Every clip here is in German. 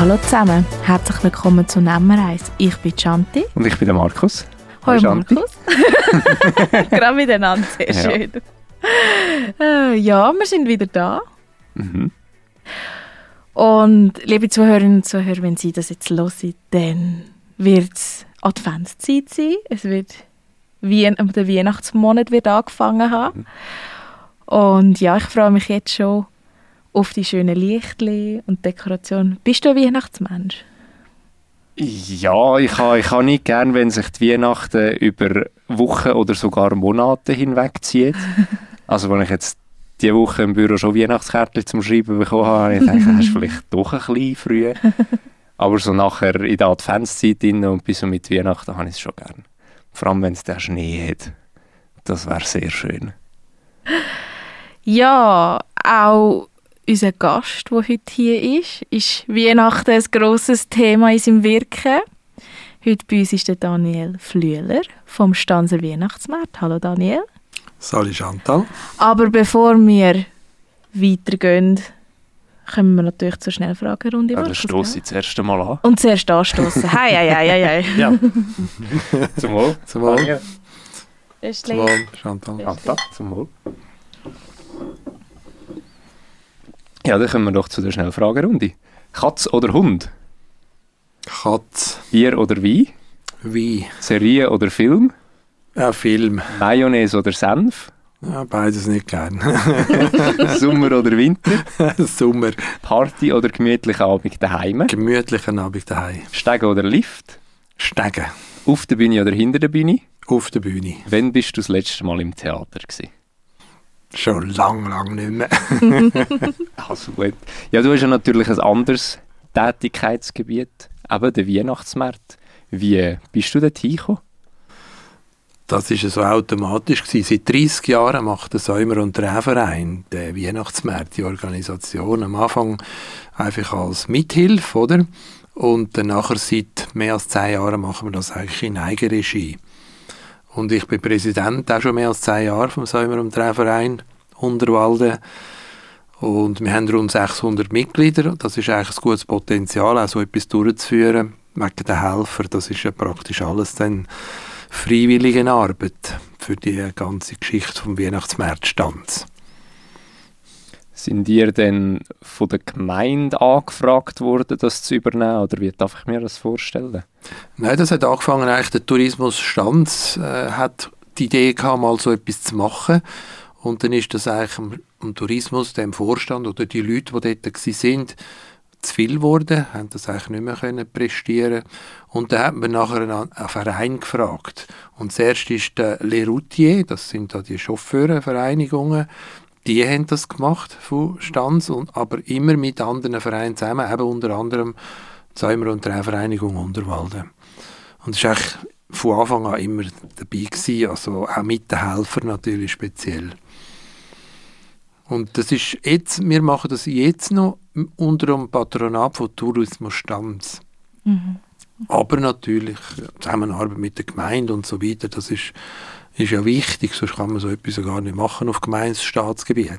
Hallo zusammen, herzlich willkommen zu Nemmereis. Ich bin Chanti. Und ich bin der Markus. Hoi Markus. Gerade miteinander, sehr schön. Ja, wir sind wieder da. Mhm. Und liebe Zuhörerinnen und Zuhörer, wenn Sie das jetzt hören, dann wird es Adventszeit sein. Es wird der Weihnachtsmonat wird angefangen haben. Und ja, ich freue mich jetzt schon auf die schönen Lichtli und Dekoration. Bist du ein Weihnachtsmensch? Ja, ich habe nicht gern, wenn sich die Weihnachten über Wochen oder sogar Monate hinwegzieht. Also wenn ich jetzt diese Woche im Büro schon Weihnachtskärtchen zum Schreiben bekommen habe, habe ich gedacht, das ist vielleicht doch ein bisschen früh. Aber so nachher in der Adventszeit und bis mit Weihnachten habe ich es schon gern. Vor allem, wenn es den Schnee hat. Das wäre sehr schön. Ja, auch unser Gast, der heute hier ist Weihnachten ein grosses Thema in seinem Wirken. Heute bei uns ist der Daniel Flüeler vom Stanser Weihnachtsmarkt. Hallo Daniel. Salut Chantal. Aber bevor wir weitergehen, kommen wir natürlich zur Schnellfragerunde. Ja, dann stosse ich das erste Mal an. Und zuerst anstoßen. Hei. Ja. Zum Wohl. Zum Wohl. Zum Wohl, Chantal. Chantal, zum Wohl. Ja, dann kommen wir doch zu der Schnellfragerunde. Katz oder Hund? Katz. Bier oder Wein? Wein. Serie oder Film? Ja, Film. Mayonnaise oder Senf? Ja, beides nicht gern. Sommer oder Winter? Sommer. Party oder gemütlicher Abend daheim? Gemütlichen Abend daheim. Steigen oder Lift? Steigen. Auf der Bühne oder hinter der Bühne? Auf der Bühne. Wann bist du das letzte Mal im Theater gewesen? Schon lang nicht mehr. Also gut. Ja, du hast ja natürlich ein anderes Tätigkeitsgebiet, eben der Weihnachtsmarkt. Wie bist du dort hingekommen? Das war so automatisch gewesen. Seit 30 Jahren macht der Säumer- und Drehverein, der Weihnachtsmarkt, die Organisation, am Anfang einfach als Mithilfe, oder? Und dann nachher seit mehr als 10 Jahren machen wir das eigentlich in Eigenregie. Und ich bin Präsident auch schon mehr als 10 Jahre vom Säumer- und Drehverein Unterwalden. Und wir haben rund 600 Mitglieder. Das ist eigentlich ein gutes Potenzial, auch so etwas durchzuführen. Wegen den Helfer, das ist ja praktisch alles dann freiwillige Arbeit für die ganze Geschichte vom Weihnachtsmarktstands. Sind ihr denn von der Gemeinde angefragt worden, das zu übernehmen? Oder wie darf ich mir das vorstellen? Nein, das hat angefangen, eigentlich der Tourismusstand hat die Idee gehabt, mal so etwas zu machen. Und dann ist das eigentlich am Tourismus, dem Vorstand oder die Leute, die dort waren, zu viel geworden, haben das eigentlich nicht mehr können prestieren. Und dann hat man nachher einen Verein gefragt. Und zuerst ist der Les Routiers, das sind da die Chauffeurenvereinigungen, die haben das gemacht von Stanz, aber immer mit anderen Vereinen zusammen, eben unter anderem die Säumer- und Drehvereinigung Unterwalden. Und das war eigentlich von Anfang an immer dabei gewesen, also auch mit den Helfern natürlich speziell. Und das ist jetzt, wir machen das jetzt noch unter dem Patronat von Tourismus Stanz. Mhm. Aber natürlich Zusammenarbeit mit der Gemeinde und so weiter, das ist ja wichtig, sonst kann man so etwas ja gar nicht machen auf Gemeindestaatsgebiet.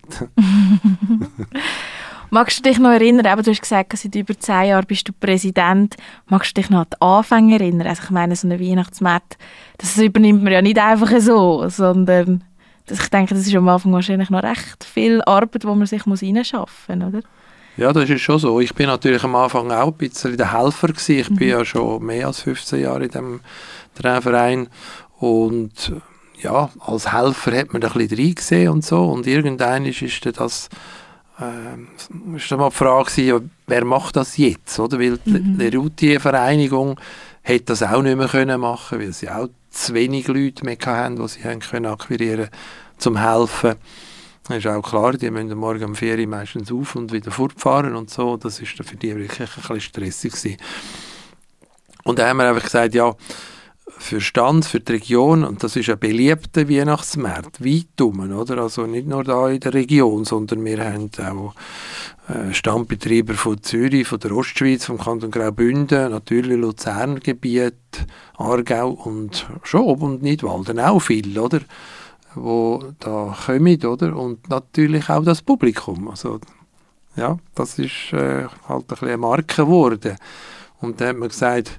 Magst du dich noch erinnern, eben, du hast gesagt, seit über 10 Jahren bist du Präsident. Magst du dich noch an die Anfänge erinnern? Also ich meine, so eine Weihnachtsmarkt, das übernimmt man ja nicht einfach so, sondern ich denke, das ist am Anfang wahrscheinlich noch recht viel Arbeit, die man sich reinschaffen muss, oder? Ja, das ist schon so. Ich bin natürlich am Anfang auch ein bisschen der Helfer gewesen. Ich bin ja schon mehr als 15 Jahre in diesem Drehverein und ja, als Helfer hat man da ein bisschen reingesehen und so. Und irgendwann ist das ist dann mal die Frage, ja, wer macht das jetzt? Oder? Weil die Routier-Vereinigung hätte das auch nicht mehr können machen, weil sie auch zu wenig Leute mehr hatten, die sie haben können akquirieren zum Helfen. Das ist auch klar, die müssen morgen um 4 Uhr meistens auf und wieder fortfahren und so. Das ist für die wirklich ein bisschen stressig gewesen. Und dann haben wir einfach gesagt, ja, für Stanz, für die Region, und das ist ein beliebter Weihnachtsmarkt, weit um, oder? Also nicht nur da in der Region, sondern wir haben auch Standbetreiber von Zürich, von der Ostschweiz, vom Kanton Graubünden, natürlich Luzerngebiet, Aargau und schon Ob- und Nidwalden auch viel, oder? Wo da kommen, oder? Und natürlich auch das Publikum. Also Ja, das ist halt ein bisschen eine Marke geworden. Und dann hat man gesagt,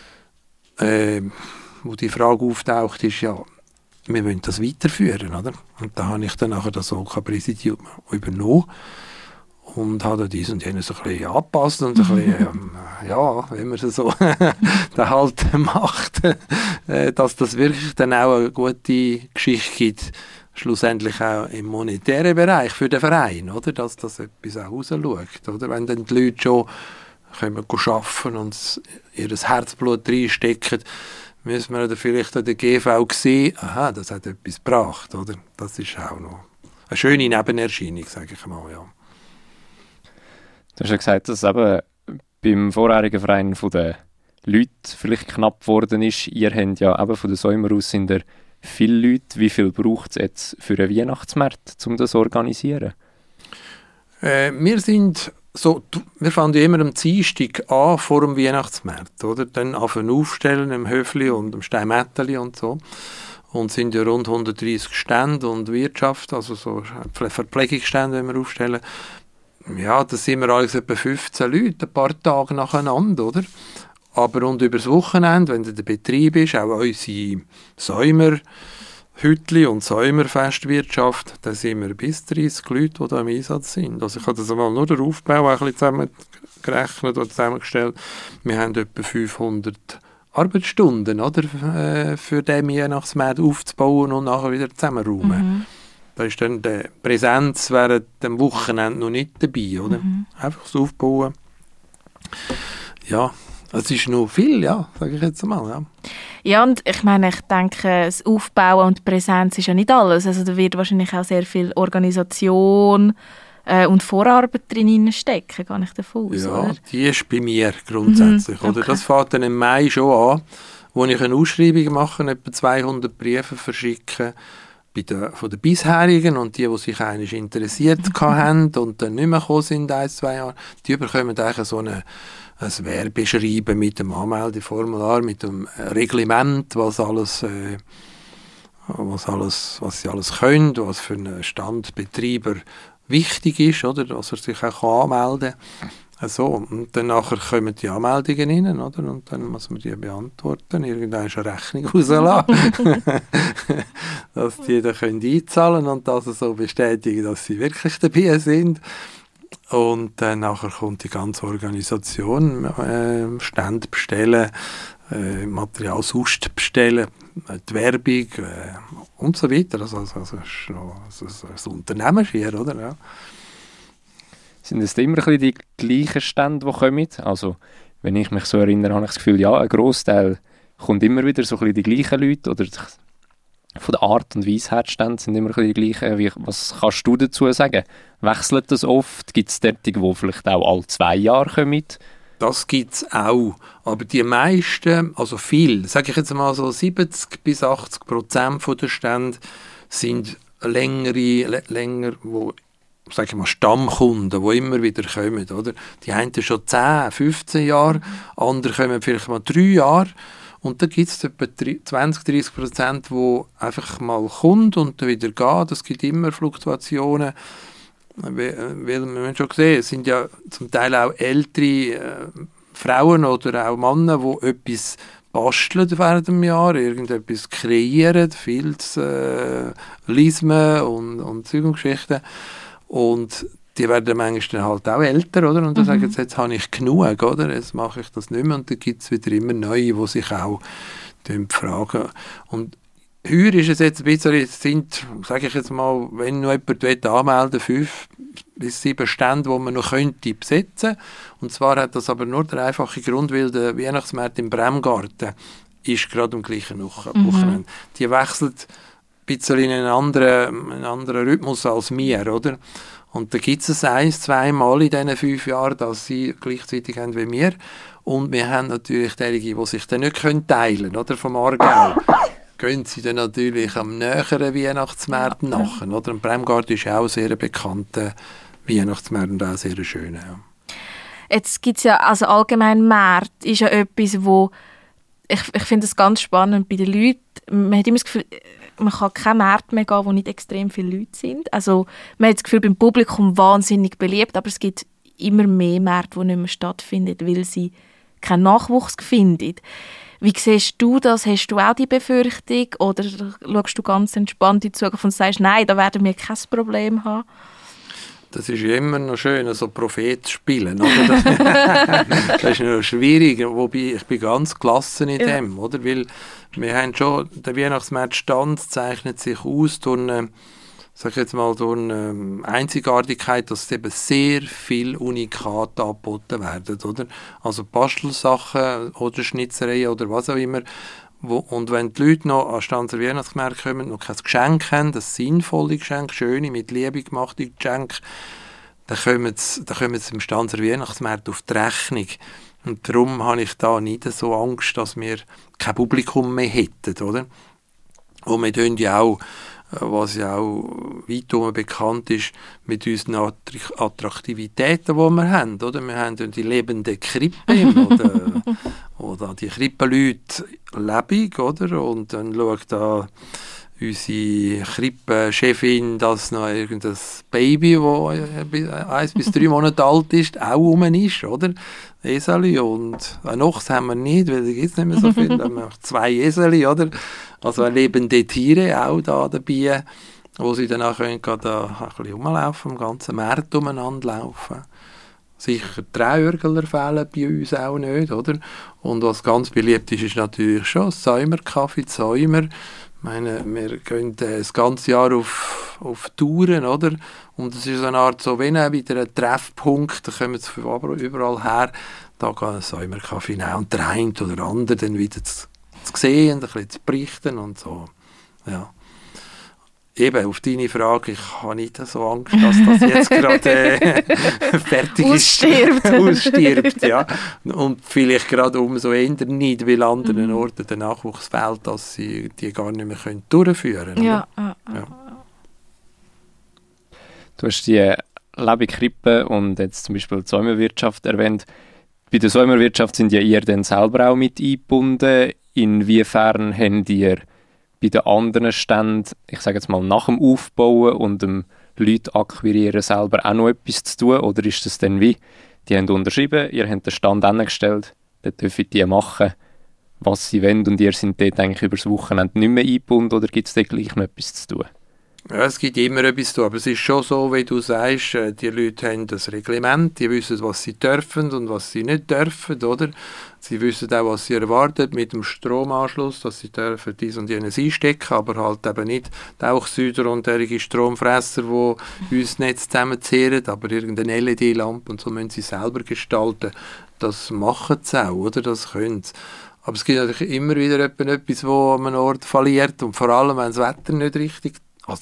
wo die Frage auftaucht, ist ja, wir wollen das weiterführen, oder? Und da habe ich dann nachher das OK-Präsidium übernommen und habe dies und jenes ein bisschen angepasst und ein bisschen, ja, wenn man es so dann halt macht, dass das wirklich dann auch eine gute Geschichte gibt, schlussendlich auch im monetären Bereich für den Verein, oder? Dass das etwas auch rausschaut, oder? Wenn dann die Leute schon können arbeiten und ihr Herzblut reinstecken, müssen wir dann vielleicht an der GV sehen, aha, das hat etwas gebracht, oder? Das ist auch noch eine schöne Nebenerscheinung, sage ich mal, ja. Du hast ja gesagt, dass eben beim vorherigen Verein von den Leuten vielleicht knapp geworden ist. Ihr habt ja eben von den Säumer aus sind ihr viele Leute. Wie viel braucht es jetzt für einen Weihnachtsmarkt, um das zu organisieren? Wir fangen ja immer am Dienstag an vor dem Weihnachtsmarkt, oder? Dann aufstellen im Höfli und im Steinmetteli und so. Und sind ja rund 130 Stände und Wirtschaft, also so Verpflegungsstände, wenn wir aufstellen. Ja, da sind wir alles etwa 15 Leute, ein paar Tage nacheinander, oder? Aber und über das Wochenende, wenn der Betrieb ist, auch unsere Säumerhütli und Säumerfestwirtschaft, da sind wir bis 30 Leute, die da im Einsatz sind. Also ich habe das einmal nur den Aufbau ein bisschen zusammengerechnet oder zusammengestellt. Wir haben etwa 500 Arbeitsstunden, oder? Für den Weihnachtsmarkt aufzubauen und nachher wieder zusammenräumen. Da ist dann die Präsenz während dem Wochenende noch nicht dabei, oder? Einfach das Aufbauen. Ja, es ist noch viel, ja, sage ich jetzt mal, ja. Ja, und ich meine, ich denke, das Aufbauen und die Präsenz ist ja nicht alles. Also da wird wahrscheinlich auch sehr viel Organisation und Vorarbeit drin stecken, gehe ich davon aus, ja, oder? Die ist bei mir grundsätzlich, oder? Okay. Das fängt dann im Mai schon an, wo ich eine Ausschreibung mache, etwa 200 Briefe verschicke, von den bisherigen und die sich eigentlich interessiert haben und dann nicht mehr gekommen sind, 1-2 Jahre, die bekommen eigentlich so ein Werbeschreiben mit dem Anmeldeformular, mit dem Reglement, was sie alles können, was für einen Standbetreiber wichtig ist, oder, dass er sich auch anmelden kann. So, und dann nachher kommen die Anmeldungen rein, oder? Und dann muss man die beantworten, irgendwann eine Rechnung rauslassen, dass die dann einzahlen können und das so bestätigen, dass sie wirklich dabei sind. Und dann nachher kommt die ganze Organisation, Stände bestellen, Material sonst bestellen, die Werbung und so weiter. Also ist noch ein Unternehmen hier, oder? Ja. Sind es immer ein bisschen die gleichen Stände, die kommen? Also, wenn ich mich so erinnere, habe ich das Gefühl, ja, ein Grossteil kommt immer wieder so ein bisschen die gleichen Leute oder von der Art und Weise her die Stände sind immer ein bisschen die gleichen. Was kannst du dazu sagen? Wechselt das oft? Gibt es solche, die vielleicht auch alle 2 Jahre kommen? Das gibt es auch. Aber die meisten, also viel, sage ich jetzt mal so 70-80% der Stände sind länger, wo sage ich mal, Stammkunden, die immer wieder kommen, oder? Die haben schon 10, 15 Jahre, andere kommen vielleicht mal 3 Jahre und dann gibt es etwa 20-30%, die einfach mal kommen und dann wieder gehen. Es gibt immer Fluktuationen, weil wir haben schon gesehen, es sind ja zum Teil auch ältere Frauen oder auch Männer, die etwas basteln während dem Jahr, irgendetwas kreieren, Filz, Lismen und Zeug und Geschichten. Und die werden manchmal dann halt auch älter, oder? Und dann sagen sie, jetzt habe ich genug, oder? Jetzt mache ich das nicht mehr. Und dann gibt es wieder immer neue, die sich auch fragen. Und heuer ist es jetzt ein bisschen, sage ich jetzt mal, wenn noch jemand anmelden will, 5 bis 7 Stände, die man noch könnte besetzen. Und zwar hat das aber nur der einfache Grund, weil der Weihnachtsmarkt im Bremgarten ist gerade am gleichen Wochenende. Die wechselt ein bisschen in einen anderen Rhythmus als wir, oder? Und da gibt es 1-2 Mal in diesen 5 Jahren, dass sie gleichzeitig haben wie wir. Und wir haben natürlich diejenigen, die sich dann nicht teilen können, oder? Vom Aargau. Gehen sie dann natürlich am näheren Weihnachtsmarkt nach, oder? Und Bremgarten ist auch sehr bekannter Weihnachtsmarkt und auch sehr schön, ja. Jetzt gibt es ja, also allgemein Markt ist ja etwas, wo ich finde es ganz spannend bei den Leuten. Man hat immer das Gefühl, man kann keine Märkte mehr gehen, wo nicht extrem viele Leute sind. Also man hat das Gefühl, beim Publikum wahnsinnig beliebt, aber es gibt immer mehr Märkte, die nicht mehr stattfinden, weil sie keinen Nachwuchs finden. Wie siehst du das? Hast du auch die Befürchtung oder schaust du ganz entspannt in die Zukunft und sagst, nein, da werden wir kein Problem haben? Das ist ja immer noch schön, so Prophet zu spielen. Oder? Das ist noch schwierig, wobei ich bin ganz gelassen in dem. Oder? Weil wir haben schon, der Weihnachtsmarktstand zeichnet sich aus durch eine, sag ich jetzt mal, durch eine Einzigartigkeit, dass eben sehr viele Unikate angeboten werden. Oder? Also Bastelsachen oder Schnitzereien oder was auch immer. Und wenn die Leute noch an Stanzer Weihnachtsmärkte kommen, noch kein Geschenk haben, das sinnvolle Geschenk, schöne, mit Liebe gemachte Geschenke, dann kommen sie im Stanzer Weihnachtsmarkt auf die Rechnung. Und darum habe ich da nicht so Angst, dass wir kein Publikum mehr hätten, oder? Und wir tun ja auch, was ja auch weit bekannt ist, mit unseren Attraktivitäten, die wir haben, oder? Wir haben die lebende Krippe, oder die Krippenleute lebendig, oder? Und dann schaut da unsere Krippenchefin, dass noch irgendein Baby, das 1 bis 3 Monate alt ist, auch rum ist, oder? Eseli. Und noch haben wir nicht, weil da gibt es nicht mehr so viel. Da haben wir 2 Eseli, oder? Also lebende Tiere auch da dabei, wo sie dann auch können, da ein bisschen rumlaufen, am ganzen Markt umeinander laufen. Sicher Trauergler fehlen bei uns auch nicht, oder? Und was ganz beliebt ist, ist natürlich schon das Säumerkaffee, Säumer. Ich meine, wir gehen das ganze Jahr auf Touren, oder? Und es ist so eine Art, so wie wieder ein Treffpunkt, da kommen sie von überall her, da kann ein Säumerkaffee nehmen und der eine oder andere dann wieder zu sehen, ein bisschen zu berichten und so, ja. Eben, auf deine Frage, ich habe nicht so Angst, dass das jetzt gerade fertig ist. Ausstirbt, ja. Und vielleicht gerade umso eher nicht, weil anderen Orten der Nachwuchs fehlt, dass sie die gar nicht mehr durchführen können. Ja. Du hast die Lebekrippe und jetzt zum Beispiel die Säumerwirtschaft erwähnt. Bei der Säumerwirtschaft sind ja ihr dann selber auch mit eingebunden. Inwiefern habt ihr bei den anderen Ständen, ich sage jetzt mal nach dem Aufbauen und dem Leute akquirieren selber auch noch etwas zu tun? Oder ist das dann wie, die haben unterschrieben, ihr habt den Stand hingestellt, dann dürfen die machen, was sie wollen und ihr seid dort eigentlich über das Wochenende nicht mehr eingebunden oder gibt es dort gleich noch etwas zu tun? Ja, es gibt immer etwas zu tun, aber es ist schon so, wie du sagst, die Leute haben das Reglement, die wissen, was sie dürfen und was sie nicht dürfen, oder? Sie wissen auch, was sie erwartet mit dem Stromanschluss, dass sie dürfen dies und jenes einstecken, aber halt eben nicht Tauchsüder und derige Stromfresser, die uns das Netz zusammenzehren, aber irgendeine LED-Lampe und so müssen sie selber gestalten. Das machen sie auch, oder? Das können sie. Aber es gibt natürlich immer wieder etwas, wo an einem Ort verliert und vor allem, wenn das Wetter nicht richtig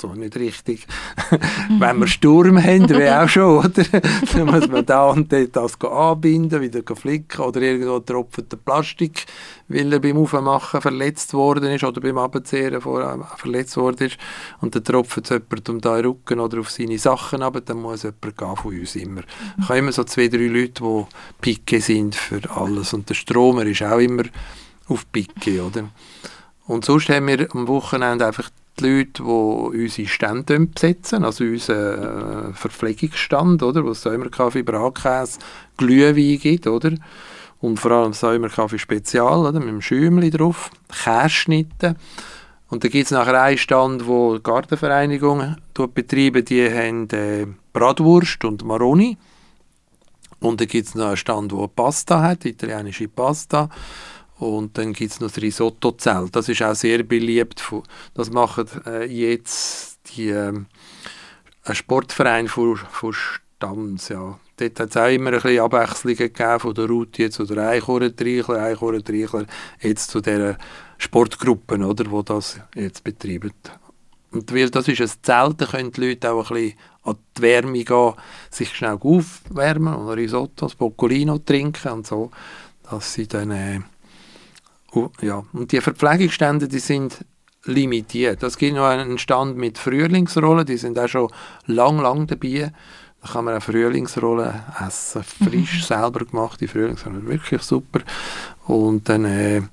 wenn wir Sturm haben, wie auch schon, oder? Dann muss man da und dort das anbinden, wieder flicken oder irgendwo tropft der Plastik, weil er beim Aufmachen verletzt worden ist oder beim Abzehren verletzt worden ist und dann tropft es jemand um den Rücken oder auf seine Sachen, aber dann muss jemand gehen von uns immer. Ich habe immer so 2, 3 Leute, die Picke sind für alles und der Stromer ist auch immer auf Picke, oder? Und sonst haben wir am Wochenende einfach die Leute, die unsere Stände besetzen, also unseren Verpflegungsstand, oder, wo es Säumerkaffee, Bratkäse, Glühwein gibt, oder? Und vor allem Säumerkaffee Spezial, oder, mit dem Schäumchen drauf, Käseschnitte. Und dann gibt es nachher einen Stand, wo die Gartenvereinigung betreiben, die haben Bratwurst und Maroni. Und dann gibt es noch einen Stand, der Pasta hat, italienische Pasta. Und dann gibt es noch das Risotto-Zelt. Das ist auch sehr beliebt. Das machen jetzt ein Sportverein von Stams. Ja. Dort hat es auch immer ein bisschen Abwechslungen gegeben, von der Route jetzt oder Eichhorn-Treichler, jetzt zu dieser Sportgruppen, oder, die das jetzt betreiben. Und weil das ist ein Zelt, da können die Leute auch ein bisschen an die Wärme gehen, sich schnell aufwärmen und Risotto, das Boccolino trinken und so, dass sie dann ja, und die Verpflegungsstände, die sind limitiert. Es gibt noch einen Stand mit Frühlingsrollen, die sind auch schon lang dabei. Da kann man auch Frühlingsrollen essen, frisch selber gemachte Frühlingsrollen, wirklich super. Und dann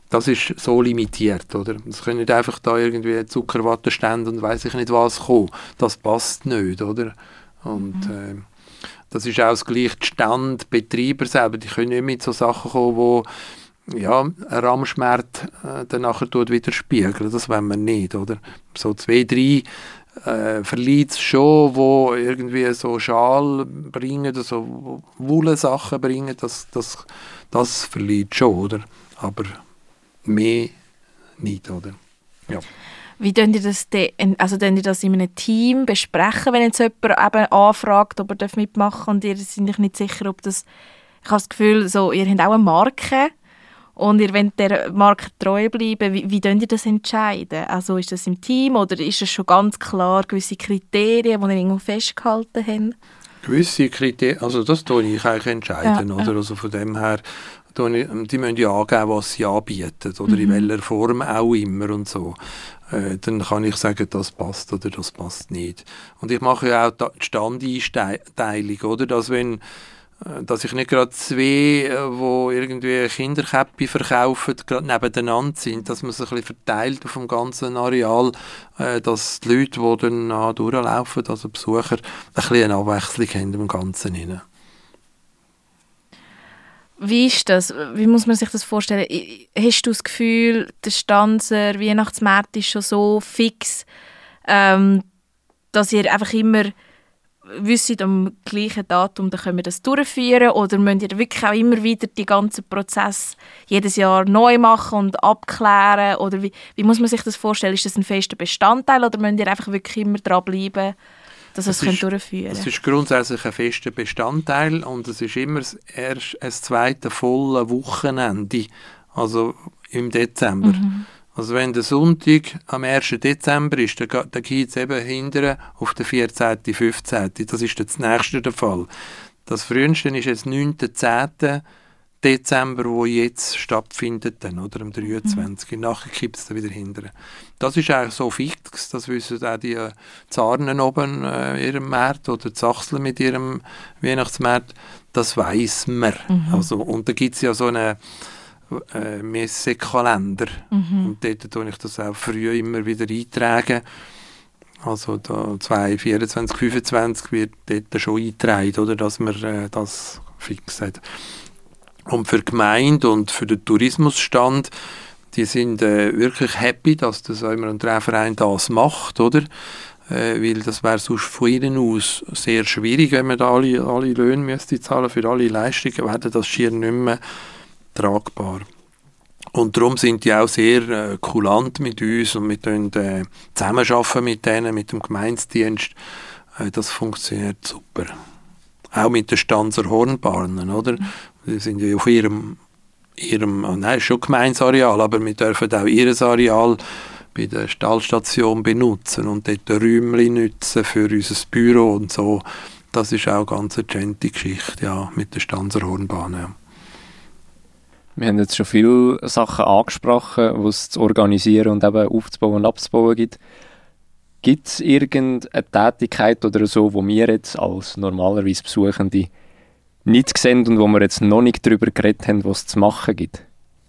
Das ist so limitiert, oder? Es können nicht einfach da irgendwie Zuckerwattenstände und weiss ich nicht was kommen. Das passt nicht, oder? Und das ist auch das gleiche. Die Standbetreiber selber, die können nicht mit so Sachen kommen, wo ja, ein Rahmschmerz dann nachher widerspiegeln. Das wollen wir nicht, oder? So 2, 3 verliert es schon, wo irgendwie so Schal bringen, so Wolle-Sachen bringen, das verliert schon, oder? Aber mehr nicht, oder? Ja. Wie könnt ihr das könnt ihr das in einem Team besprechen, wenn jetzt jemand eben anfragt, ob er mitmachen darf und ihr seid euch nicht sicher, ob das... Ich habe das Gefühl, so, ihr habt auch eine Marke und ihr wollt der Marke treu bleiben. Wie könnt ihr das entscheiden? Also ist das im Team oder ist es schon ganz klar gewisse Kriterien, die ihr irgendwo festgehalten habt? Gewisse Kriterien, also das tue ich eigentlich entscheiden, ja, oder? Also von dem her, die müssen ja angeben, was sie anbieten, oder in welcher Form auch immer und so. Dann kann ich sagen, das passt oder das passt nicht. Und ich mache ja auch die Standeinteilung, oder? Dass ich nicht gerade 2, die irgendwie Kinderkäppi verkaufen, gerade nebeneinander sind, dass man sich ein bisschen verteilt auf dem ganzen Areal, dass die Leute, die dann durchlaufen, also Besucher, ein bisschen eine Abwechslung haben im Ganzen rein. Wie ist das? Wie muss man sich das vorstellen? Hast du das Gefühl, der Stanzer Weihnachtsmarkt ist schon so fix, dass ihr einfach immer wisst, am gleichen Datum, dann können wir das durchführen? Oder müsst ihr wirklich auch immer wieder die ganzen Prozess jedes Jahr neu machen und abklären? Oder wie muss man sich das vorstellen? Ist das ein fester Bestandteil oder müsst ihr einfach wirklich immer dranbleiben, dass ihr es durchführen könnt? Es ist grundsätzlich ein fester Bestandteil und es ist immer erst ein zweites volle Wochenende, also im Dezember. Also wenn der Sonntag am 1. Dezember ist, dann geht es eben hinterher auf den 14., 15. Das ist das nächste der Fall. Das früheste ist jetzt 9., 10. Dezember, wo jetzt stattfindet, dann, oder am 23. Nachher kippt es dann wieder hinterher. Das ist eigentlich so fix, das wissen auch die Zarnen oben in ihrem Markt oder die Sachsen mit ihrem Weihnachtsmarkt, das weiss man. Also, und da gibt es ja so einen Messekalender. Und dort tue ich das auch früh immer wieder eintragen. Also da 24, 25 wird dort schon eingetragen, oder, dass man das fix hat. Und für die Gemeinde und für den Tourismusstand, die sind wirklich happy, dass das immer ein Verein das macht, oder? Weil das wäre sonst von ihnen aus sehr schwierig, wenn man da alle Löhne müsste zahlen für alle Leistungen, wäre das schier nicht mehr tragbar. Und darum sind die auch sehr kulant mit uns und wir zusammenarbeiten mit denen, mit dem Gemeindienst. Das funktioniert super. Auch mit den Stanzer Hornbahnen, oder? Die sind ja auf ihrem nein, schon Gemeindeareal, aber wir dürfen auch ihr Areal bei der Stallstation benutzen und dort Räumchen nutzen für unser Büro und so. Das ist auch eine ganz gente Geschichte, ja, mit der Stanzer Hornbahn. Ja. Wir haben jetzt schon viele Sachen angesprochen, die es zu organisieren und eben aufzubauen und abzubauen gibt. Gibt es irgendeine Tätigkeit oder so, wo wir jetzt als normalerweise Besuchende nicht sehen und wo wir jetzt noch nicht darüber geredet haben, was es zu machen gibt?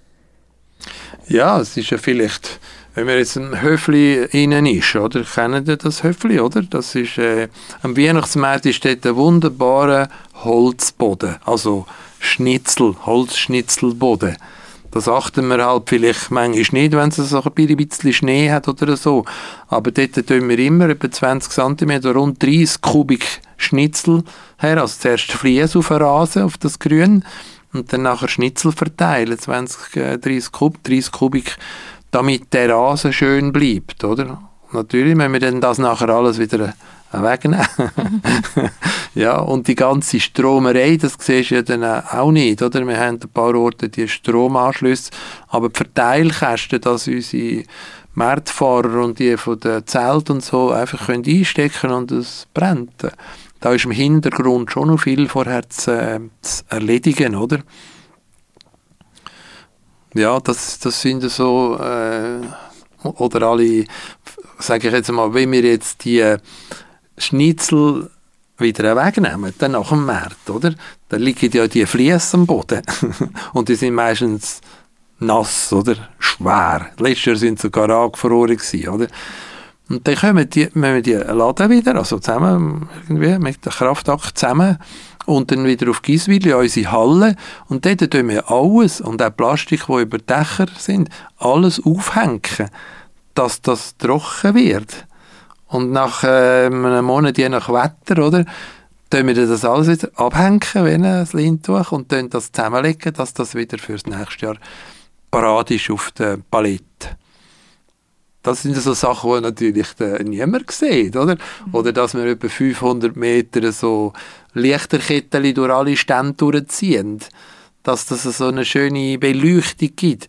Ja, es ist ja vielleicht, wenn man jetzt ein Höfli innen ist, oder? Kennen Sie das Höfli, oder? Das ist, am Weihnachtsmarkt ist dort ein wunderbarer Holzboden, also Holzschnitzelboden. Das achten wir halt vielleicht manchmal nicht, wenn es so ein bisschen Schnee hat oder so. Aber dort tun wir immer etwa 20 cm, rund 30 Kubik Schnitzel her. Also zuerst Flies auf den Rasen, auf das Grün, und dann nachher Schnitzel verteilen, 30 Kubik, damit der Rasen schön bleibt, oder? Natürlich müssen wir dann das nachher alles wieder wegnehmen. Ja, und die ganze Stromerei, das siehst du ja dann auch nicht, oder? Wir haben ein paar Orte die Stromanschlüsse, aber die Verteilkästen, dass unsere Marktfahrer und die von den Zelten und so einfach können einstecken und es brennt. Da ist im Hintergrund schon noch viel vorher zu erledigen, oder? Ja, das sind so, oder alle, sage ich jetzt mal, wenn wir jetzt die Schnitzel wieder wegnehmen, dann nach dem Markt, oder? Da liegen ja die Flies am Boden. Und die sind meistens nass, oder? Schwer. Letztes Jahr sind sie sogar angefroren gewesen, oder? Und dann kommen die laden wieder, also zusammen, irgendwie, mit der Kraftakt zusammen, und dann wieder auf Giswil in unsere Halle. Und dort tun wir alles, und auch Plastik, die über die Dächer sind, alles aufhängen, dass das trocken wird. Und nach einem Monat, je nach Wetter, oder, tun wir das alles wieder abhängen, wie ein Leintuch, und tun das zusammenlegen, dass das wieder fürs nächste Jahr parat ist auf der Palette. Das sind so Sachen, die natürlich niemand sieht, oder? Oder dass wir etwa 500 Meter so Lichterketten durch alle Stände durchziehen, dass das so eine schöne Beleuchtung gibt.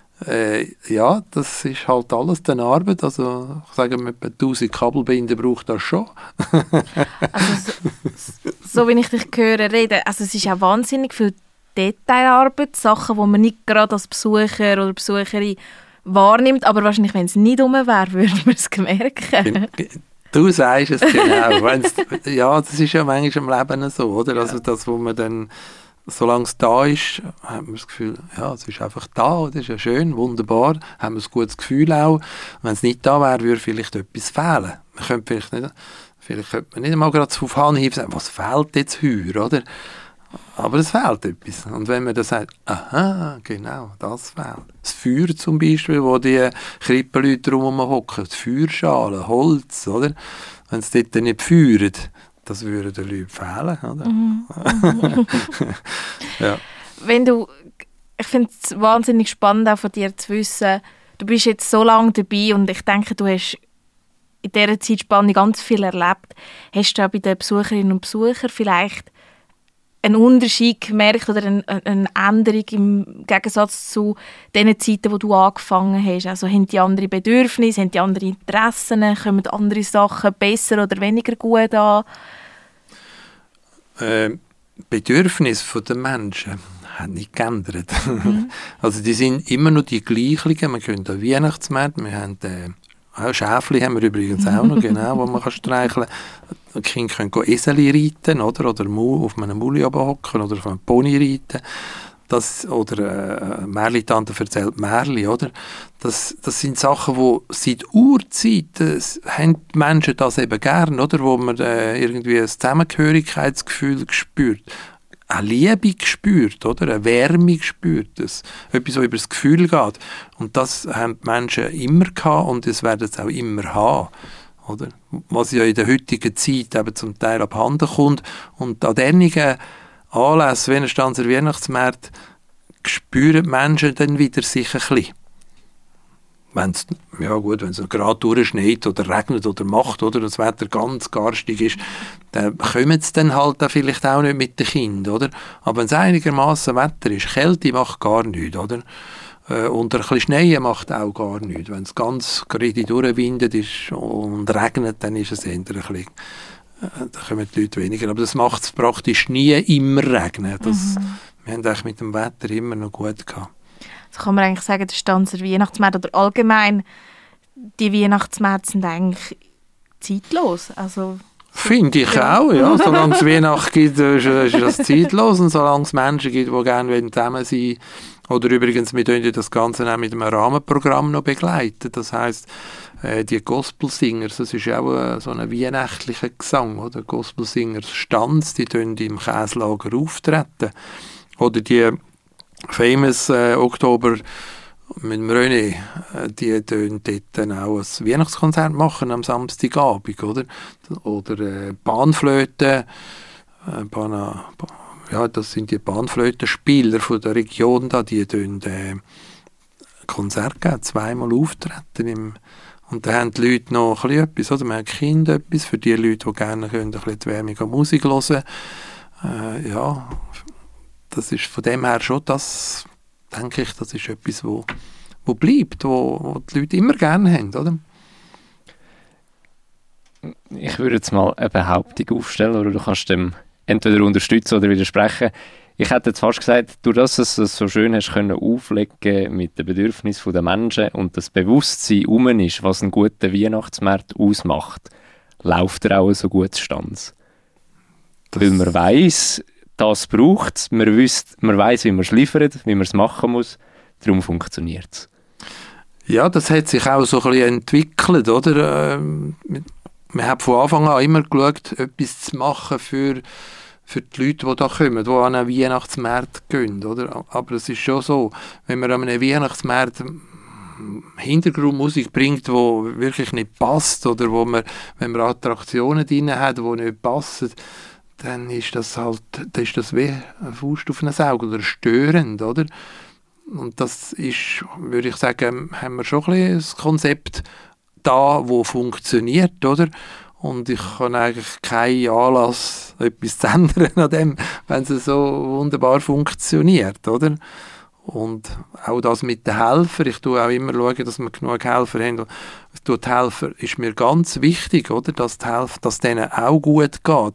Ja, das ist halt alles eine Arbeit. Also, ich sage mal, etwa 1000 Kabelbinder braucht das schon. Also, so wie ich dich höre reden, also es ist auch wahnsinnig viel Detailarbeit, Sachen, die man nicht gerade als Besucher oder Besucherin wahrnimmt, aber wahrscheinlich, wenn es nicht rum wäre, würde man es merken. Du sagst es genau. Ja, das ist ja manchmal im Leben so, oder? Also das, wo man dann, solange es da ist, hat man das Gefühl, ja, es ist einfach da, das ist ja schön, wunderbar, haben wir ein gutes Gefühl auch. Wenn es nicht da wäre, würde vielleicht etwas fehlen. Vielleicht könnte man nicht einmal gerade auf Anhieb sagen, was fehlt jetzt hier, oder? Aber es fehlt etwas. Und wenn man dann sagt, aha, genau, das fehlt. Das Feuer zum Beispiel, wo die Krippenleute drumherum hocken, die Feuerschalen, Holz, oder? Wenn es dort nicht feuern, das würde den Leuten fehlen, oder? Mhm. Ja. Ich finde es wahnsinnig spannend, auch von dir zu wissen, du bist jetzt so lange dabei und ich denke, du hast in dieser Zeitspanne ganz viel erlebt. Hast du auch bei den Besucherinnen und Besuchern vielleicht einen Unterschied gemerkt oder eine Änderung im Gegensatz zu den Zeiten, wo du angefangen hast? Also haben die andere Bedürfnisse, haben die andere Interessen, kommen andere Sachen besser oder weniger gut an? Bedürfnisse der Menschen haben nicht geändert. Also die sind immer noch die gleichen. Wir können den Weihnachtsmarkt, wir haben Schäfli haben wir übrigens auch noch, genau, wo man streicheln kann. Die Kinder können Eseli reiten, oder auf einem Muli hocken oder auf einem Pony reiten. Oder Märli-Tante erzählt Märli, oder? Das sind Sachen, die seit Urzeiten haben die Menschen das eben gern, oder? Wo man irgendwie ein Zusammengehörigkeitsgefühl spürt. Eine Liebe gespürt, oder? Eine Wärme gespürt, etwas, was über das Gefühl geht. Und das haben die Menschen immer gehabt und das werden sie auch immer haben, oder? Was ja in der heutigen Zeit eben zum Teil abhanden kommt. Und an diesen Anlässen wie ein Stanzer Weihnachtsmarkt spüren die Menschen dann wieder sich ein bisschen. Wenn es noch gerade durchschneit oder regnet oder macht, oder das Wetter ganz garstig ist, dann kommen sie dann halt auch vielleicht auch nicht mit den Kindern, oder? Aber wenn es einigermaßen Wetter ist, Kälte macht gar nichts, oder? Und ein bisschen Schnee macht auch gar nichts. Wenn es ganz gerade durchwindet ist und regnet, dann ist es eher ein bisschen, da kommen die Leute weniger. Aber das macht es praktisch nie immer regnen. Wir haben eigentlich mit dem Wetter immer noch gut gehabt. So kann man eigentlich sagen, der Stanzer Weihnachtsmarkt oder allgemein die Weihnachtsmärkte sind eigentlich zeitlos. Also, finde ich auch, ja. Solange es Weihnachten gibt, ist das zeitlos. Und solange es Menschen gibt, die gerne zusammen sein wollen. Oder übrigens, wir begleiten das Ganze auch mit einem Rahmenprogramm noch begleiten. Das heisst, die Gospel-Singers, das ist ja auch so ein weihnachtlicher Gesang, oder? Gospel-Singers Stanz, die tun im Käslager auftreten. Oder die famous Oktober mit dem René, die tun dort dann auch ein Weihnachtskonzert machen am Samstagabend, oder? Oder Panflöte, ja, das sind die Panflötenspieler von der Region da, die tun Konzert geben, zweimal auftreten und da haben die Leute noch ein bisschen etwas, oder? Man hat Kinder etwas, für die Leute, die gerne können, ein bisschen die wärmige Musik hören. Ja, das ist von dem her schon das, denke ich, das ist etwas, wo bleibt, wo die Leute immer gerne haben, oder? Ich würde jetzt mal eine Behauptung aufstellen, oder du kannst dem entweder unterstützen oder widersprechen. Ich hätte jetzt fast gesagt, durch das, dass du es so schön hast können auflegen mit den Bedürfnissen der Menschen und das Bewusstsein herum ist, was einen guten Weihnachtsmarkt ausmacht, läuft er auch so gut Stanz. Weil man weiss, das braucht es, man weiss, wie man es liefert, wie man es machen muss. darum funktioniert es. Ja, das hat sich auch so ein bisschen entwickelt, oder? Wir haben von Anfang an immer geschaut, etwas zu machen für die Leute, die da kommen, die an einen Weihnachtsmarkt gehen, oder? Aber es ist schon so, wenn man an einem Weihnachtsmarkt Hintergrundmusik bringt, die wirklich nicht passt, oder wenn man Attraktionen drin hat, die nicht passen, dann ist das wie ein Faust auf ein Auge oder störend, oder? Und das ist, würde ich sagen, haben wir schon ein bisschen ein Konzept da, wo funktioniert, oder? Und ich kann eigentlich keinen Anlass, etwas zu ändern an dem, wenn es so wunderbar funktioniert, oder? Und auch das mit den Helfern, ich schaue auch immer, dass wir genug Helfer haben. Die Helfer ist mir ganz wichtig, oder? Dass denen auch gut geht,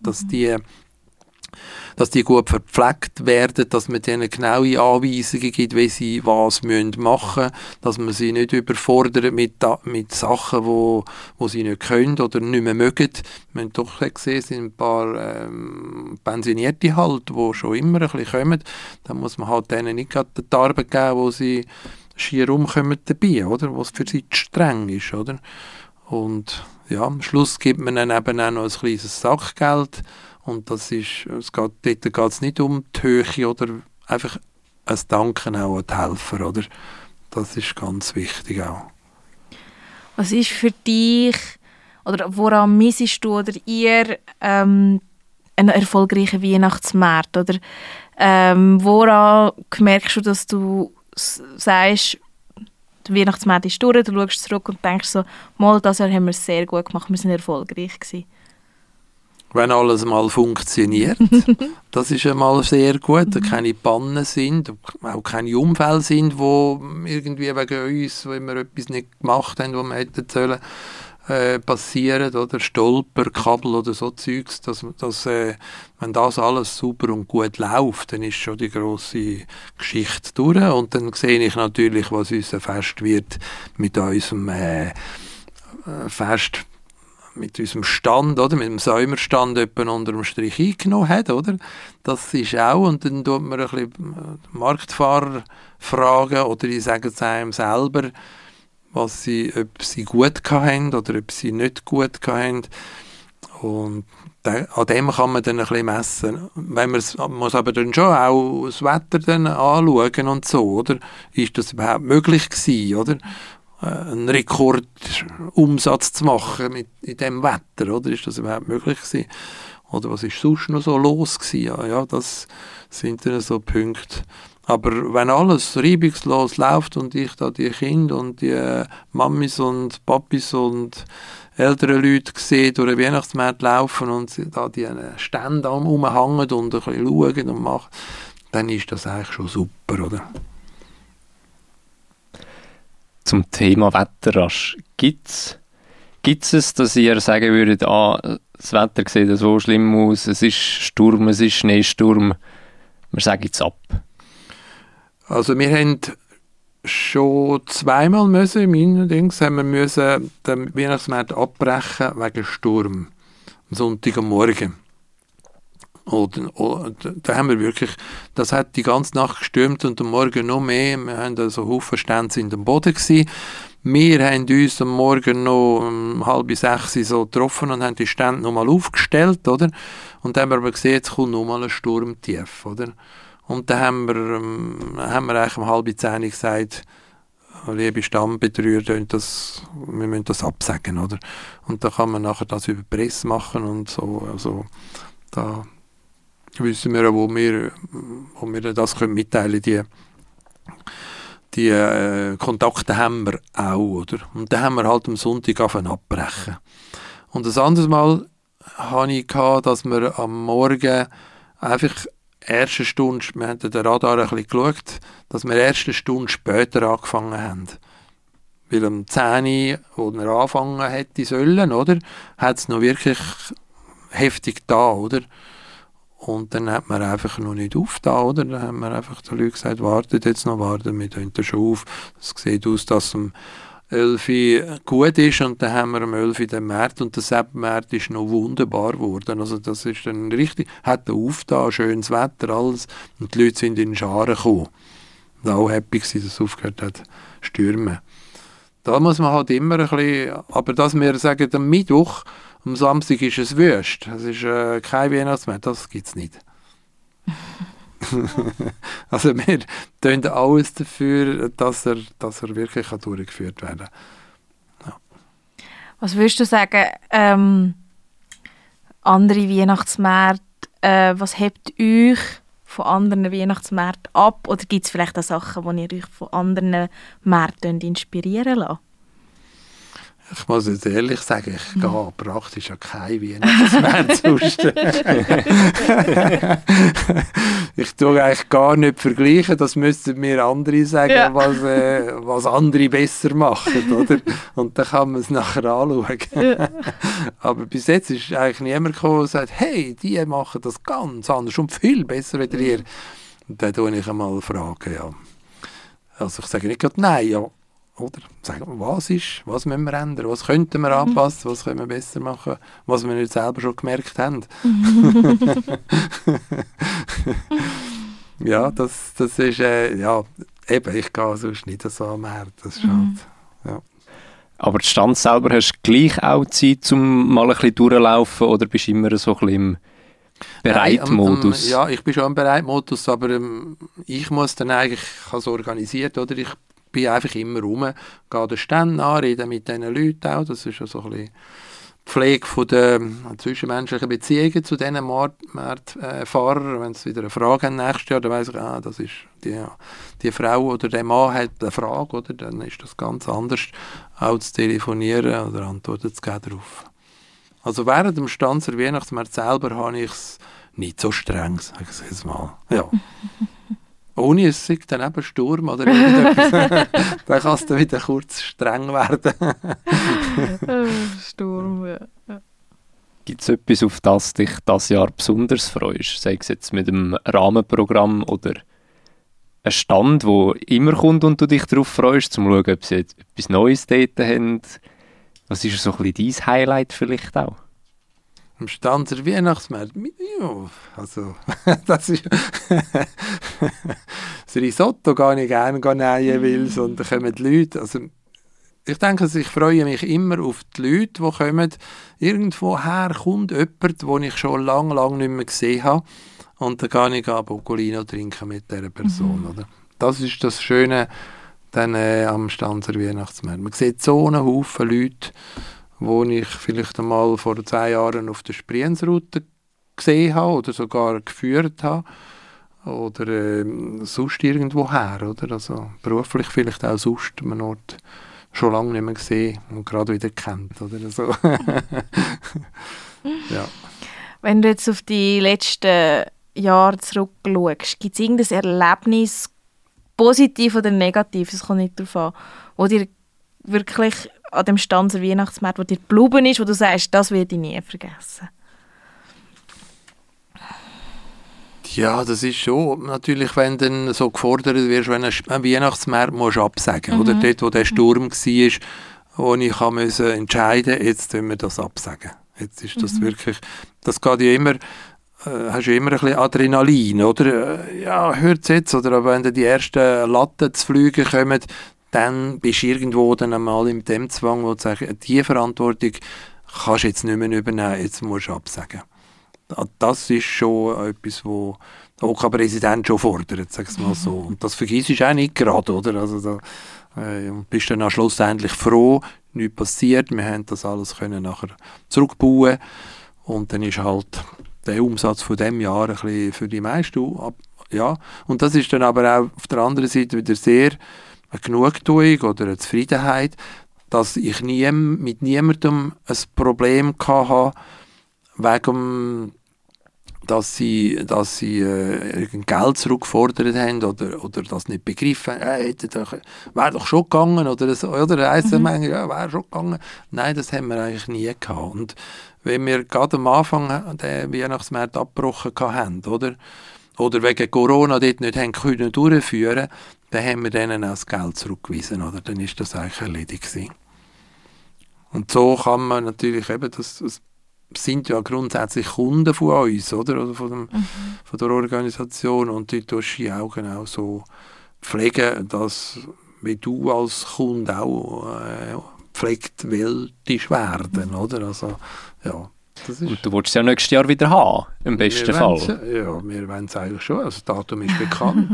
dass die gut verpflegt werden, dass man denen genaue Anweisungen gibt, wie sie was machen müssen, dass man sie nicht überfordert mit Sachen, wo sie nicht können oder nicht mehr mögen. Wir haben doch gesehen, es sind ein paar Pensionierte halt, die schon immer ein bisschen kommen. Dann muss man halt denen nicht gerade die Arbeit geben, wo sie schier rumkommen dabei, oder? Was für sie zu streng ist, oder? Und ja, am Schluss gibt man dann eben auch noch ein kleines Sackgeld. Und dort geht es nicht um die Höhe oder einfach ein Danken auch an die Helfer, oder? Das ist ganz wichtig auch. Was ist für dich, oder woran missest du oder ihr einen erfolgreichen Weihnachtsmarkt? Oder woran merkst du, dass du sagst, der Weihnachtsmarkt ist durch, du schaust zurück und denkst so, mal, das Jahr haben wir es sehr gut gemacht, wir sind erfolgreich gewesen. Wenn alles mal funktioniert, das ist einmal sehr gut, keine Pannen sind, auch keine Unfälle sind, wo irgendwie wegen uns, wenn wir etwas nicht gemacht haben, was wir hätten sollen, passieren, oder Stolper, Kabel oder so Zeugs, wenn das alles super und gut läuft, dann ist schon die grosse Geschichte durch und dann sehe ich natürlich, was unser Fest wird mit unserem Fest, mit unserem Stand, oder, mit dem Säumerstand etwa unter dem Strich eingenommen hat, oder? Das ist auch, und dann tut man ein bisschen Marktfahrer fragen, oder die sagen es einem selber, ob sie gut hatten oder ob sie nicht gut hatten. Und an dem kann man dann ein bisschen messen. Man muss aber dann schon auch das Wetter dann anschauen und so, oder? Ist das überhaupt möglich gewesen, oder? Einen Rekordumsatz zu machen in diesem Wetter, oder? Ist das überhaupt möglich gewesen? Oder was ist sonst noch so los gewesen? Ja, das sind dann so Punkte. Aber wenn alles reibungslos läuft und ich da die Kinder und die Mamis und Papis und ältere Leute sehe durch den Weihnachtsmarkt laufen und sie da die Stände rumhängen und ein bisschen schauen und machen, dann ist das eigentlich schon super, oder? Zum Thema Wetterrasch. Gibt es, dass ihr sagen würdet, das Wetter sieht so schlimm aus, es ist Sturm, es ist Schneesturm, wir sagen es ab? Also wir haben schon zweimal müssen den Weihnachtsmarkt abbrechen wegen Sturm am Sonntagmorgen. Da haben wir wirklich, das hat die ganze Nacht gestürmt und am Morgen noch mehr. Wir haben also Haufen Stände in dem Boden gewesen. Wir haben uns am Morgen noch um 5:30 so getroffen und haben die Stände noch mal aufgestellt, oder? Und dann haben wir aber gesehen, jetzt kommt noch mal ein Sturmtief, oder? Und dann haben wir eigentlich um 9:30 gesagt, liebe Stammbetreuer, wir müssen das absagen, oder? Und dann kann man nachher das über die Presse machen und so, also da wissen wir, wo wir das können mitteilen können. Die Kontakte haben wir auch, oder? Und dann haben wir halt am Sonntag abbrechen. Und ein anderes Mal hatte ich, dass wir am Morgen einfach erste Stunde, wir haben den Radar ein bisschen geschaut, dass wir erste Stunde später angefangen haben. Weil am 10 Uhr, wo er anfangen hätte sollen, oder, hat es noch wirklich heftig da, oder? Und dann hat man einfach noch nicht aufgetan, oder? Dann haben wir einfach den Leuten gesagt, wartet jetzt noch, wir hören schon auf. Es sieht aus, dass es um 11 Uhr gut ist und dann haben wir um 11 Uhr den März und der September ist noch wunderbar geworden. Also das ist dann richtig, hat er aufgetan, schönes Wetter, alles und die Leute sind in Scharen gekommen. auch happy gewesen, dass es aufgehört hat zu stürmen. Da muss man halt immer ein bisschen, aber dass wir sagen, am Mittwoch, am Samstag ist es wüst, es ist kein Weihnachtsmarkt, das gibt es nicht. Also wir tun alles dafür, dass er wirklich durchgeführt werden kann. Ja. Was würdest du sagen, andere Weihnachtsmärkte, was hebt euch von anderen Weihnachtsmärkten ab? Oder gibt es vielleicht auch Sachen, die ihr euch von anderen Märkten inspirieren lasst? Ich muss jetzt ehrlich sagen, ich gehe praktisch an kein Weihnachtsmarkt sonst. Ich tue eigentlich gar nicht vergleichen, das müssten mir andere sagen, ja, was andere besser machen, oder? Und dann kann man es nachher anschauen. Ja. Aber bis jetzt ist eigentlich niemand gekommen und sagt, hey, die machen das ganz anders und viel besser als ihr. Und dann tue ich einmal fragen, ja. Also ich sage nicht gerade nein, ja. Oder sagen, was müssen wir ändern, was könnten wir anpassen, was können wir besser machen, was wir nicht selber schon gemerkt haben. Ja, das ist, ja, eben, ich gehe sonst nicht so am Markt, das ist halt, ja. Aber die Stand selber, hast du gleich auch Zeit, um mal ein bisschen durchlaufen, oder bist du immer so ein bisschen im Bereitmodus? Ja, ich bin schon im Bereitmodus, aber ich muss dann eigentlich, ich habe es organisiert, oder ich bin einfach immer rum, gehe den Ständen an, rede mit diesen Leuten auch, das ist ja so ein bisschen die Pflege von der zwischenmenschlichen Beziehungen zu diesen Marktfahrern. Wenn sie wieder eine Frage haben nächstes Jahr, dann weiss ich, das ist die Frau oder der Mann hat eine Frage, oder? Dann ist das ganz anders, auch zu telefonieren oder Antworten zu geben darauf. Also während dem Stanzer Weihnachtsmarkt selber habe ich es nicht so streng, sage ich jetzt mal. Ja. Ohne es sei dann eben Sturm oder irgendetwas, dann kann es dann wieder kurz streng werden. Sturm, ja. Gibt es etwas, auf das dich dieses Jahr besonders freust? Sei es jetzt mit einem Rahmenprogramm oder ein Stand, der immer kommt und du dich darauf freust, um zu schauen, ob sie jetzt etwas Neues dort haben. Was ist so ein bisschen dein Highlight vielleicht auch? Am Stanzer Weihnachtsmarkt, ja, also, das ist das Risotto gar nicht gerne nähen will, sondern kommen die Leute, also ich denke, ich freue mich immer auf die Leute, die kommen. Irgendwoher kommt jemand, den ich schon lange nicht mehr gesehen habe, und dann kann ich Boccolino trinken mit dieser Person, oder? Das ist das Schöne dann, am Stanzer Weihnachtsmarkt. Man sieht so einen Haufen Leute, wo ich vielleicht einmal vor 2 Jahren auf der Sprienzroute gesehen habe oder sogar geführt habe oder sonst irgendwoher, oder? Also beruflich vielleicht auch sonst an einem Ort schon lange nicht mehr gesehen und gerade wieder kennt, oder so. Ja. Wenn du jetzt auf die letzten Jahre zurückschaust, gibt es irgendein Erlebnis, positiv oder negativ, es kommt nicht darauf an, wo dir wirklich an dem Stanzer Weihnachtsmarkt, wo dir geblieben ist, wo du sagst, das werde ich nie vergessen? Ja, das ist schon natürlich, wenn du dann so gefordert wirst, wenn du einen Weihnachtsmarkt musst absagen, oder dort, wo der Sturm war, wo ich musste entscheiden, jetzt tun wir das absagen. Jetzt ist das wirklich, das geht ja immer, hast ja immer ein bisschen Adrenalin, oder? Ja, hört es jetzt, oder? Aber wenn dann die ersten Latten zu fliegen kommen, dann bist du irgendwo dann einmal in dem Zwang, wo du sagst, die Verantwortung kannst du jetzt nicht mehr übernehmen, jetzt musst du absagen. Das ist schon etwas, wo der OK-Präsident schon fordert, sag ich mal so. Und das vergisst du auch nicht gerade, oder? Also da bist du dann schlussendlich froh, nichts passiert, wir haben das alles können nachher zurückbauen und dann ist halt der Umsatz von diesem Jahr ein bisschen für die meisten ja. Und das ist dann aber auch auf der anderen Seite wieder sehr eine Genugtuung oder eine Zufriedenheit, dass ich mit niemandem ein Problem hatte, wegen, dass sie Geld zurückgefordert haben oder das nicht begriffen haben, wäre doch schon gegangen oder so, oder heisst ja, wäre schon gegangen. Nein, das haben wir eigentlich nie gehabt. Und wenn wir gerade am Anfang den Weihnachtsmarkt abgebrochen haben, oder wegen Corona dort nicht haben können durchführen, dann haben wir denen auch das Geld zurückgewiesen, oder? Dann ist das eigentlich erledigt gewesen. Und so kann man natürlich eben, das sind ja grundsätzlich Kunden von uns, oder von der Organisation, und dort tust du die Augen auch so pflegen, dass wie du als Kunde auch gepflegt willst werden, oder? Also, ja. Und du willst es ja nächstes Jahr wieder haben, im besten Fall. Ja, wir wollen es eigentlich schon. Also, das Datum ist bekannt.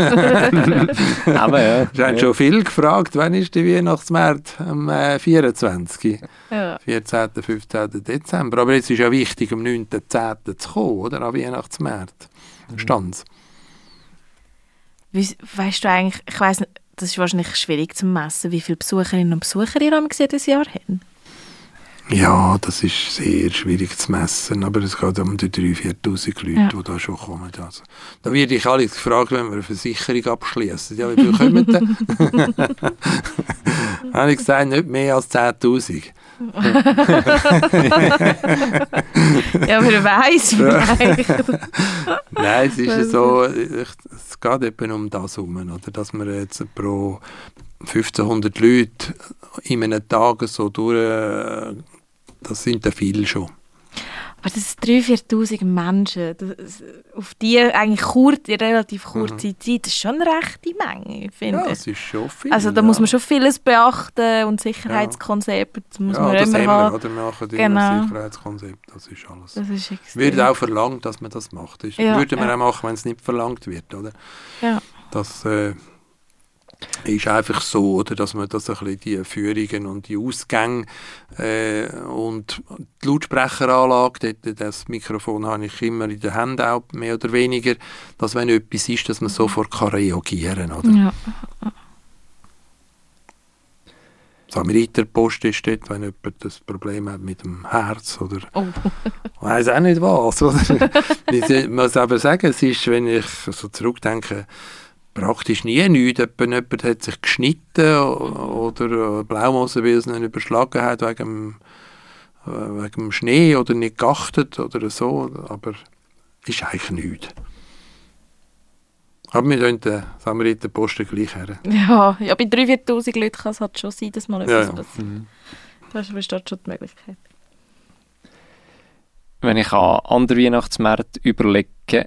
Aber ja. Wir haben schon viel gefragt, wann ist die Weihnachtsmärkte? Am 24. Ja. 14. 15. Dezember. Aber jetzt ist ja wichtig, am 9.10. zu kommen, oder? An Weihnachtsmärkte. Stand's. Weißt du eigentlich, ich weiss nicht, das ist wahrscheinlich schwierig zu messen, wie viele Besucherinnen und Besucher ihr jedes Jahr haben? Ja, das ist sehr schwierig zu messen, aber es geht um die 3'000-4'000 Leute, die da schon kommen. Also, da werde ich alle gefragt, wenn wir eine Versicherung abschließen. Ja, wie viel kommen denn? Habe ich gesagt, nicht mehr als 10'000. Ja, aber wer weiss vielleicht. Nein, es ist ja so, es geht eben um das herum, oder? Dass wir jetzt pro 1500 Leute in einem Tag so durch, das sind ja viele schon. Aber das sind 3'000-4'000 Menschen, auf die eigentlich relativ kurze Zeit, das ist schon eine rechte Menge, ich finde. Ja, das ist schon viel. Also da muss man schon vieles beachten und Sicherheitskonzepte muss man das immer haben haben. wir, oder? Wir machen Genau. Sicherheitskonzept, das ist alles. Das ist extrem. Wird auch verlangt, dass man das macht. Das würde man auch machen, wenn es nicht verlangt wird, oder? Ja. Das ist einfach so, oder, dass man das ein bisschen die Führungen und die Ausgänge und die Lautsprecheranlage, das Mikrofon habe ich immer in der Hand auch, mehr oder weniger, dass wenn etwas ist, dass man sofort kann reagieren kann, oder? Ja. Samariterpost ist dort, wenn jemand das Problem hat mit dem Herz oder weiss auch nicht was. Oder? Ich muss aber sagen, es ist, wenn ich so zurückdenke, praktisch nie nichts. Jemand hat sich geschnitten oder Blaumosen, weil es ihn überschlagen hat wegen dem Schnee oder nicht geachtet oder so. Aber ist eigentlich nichts. Aber wir können den Samariterposten gleich her. Ja, bei 3'000-4'000 Leuten kann es halt schon sein, dass mal etwas passiert. Mhm. Da besteht schon die Möglichkeit. Wenn ich an andere Weihnachtsmärkte überlege,